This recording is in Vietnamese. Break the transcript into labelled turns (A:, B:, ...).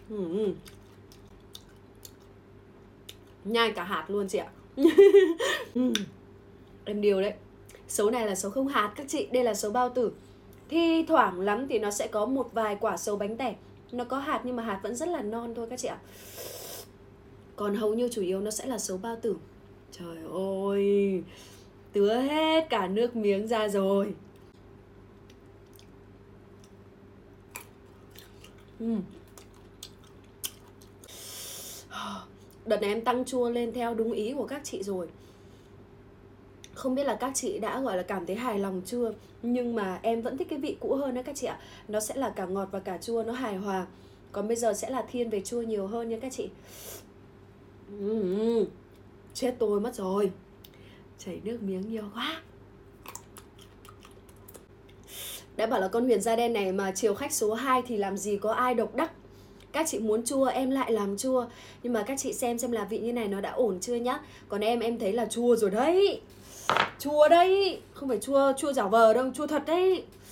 A: Ừ. Nhai cả hạt luôn chị ạ. Em điều đấy. Sấu này là sấu không hạt các chị, đây là sấu bao tử. Thi thoảng lắm thì nó sẽ có một vài quả sấu bánh tẻ nó có hạt, nhưng mà hạt vẫn rất là non thôi các chị ạ. Còn hầu như chủ yếu nó sẽ là sấu bao tử. Trời ơi, tứa hết cả nước miếng ra rồi. Đợt này em tăng chua lên theo đúng ý của các chị rồi. Không biết là các chị đã gọi là cảm thấy hài lòng chưa, nhưng mà em vẫn thích cái vị cũ hơn đấy các chị ạ. Nó sẽ là cả ngọt và cả chua, nó hài hòa. Còn bây giờ sẽ là thiên về chua nhiều hơn nha các chị. Chết tôi mất rồi, chảy nước miếng nhiều quá. Đã bảo là con Huyền da đen này mà chiều khách số 2 thì làm gì có ai độc đắc. Các chị muốn chua em lại làm chua, nhưng mà các chị xem là vị như này nó đã ổn chưa nhá. Còn em thấy là chua rồi đấy. Chua đấy, không phải chua giả vờ đâu, chua thật đấy.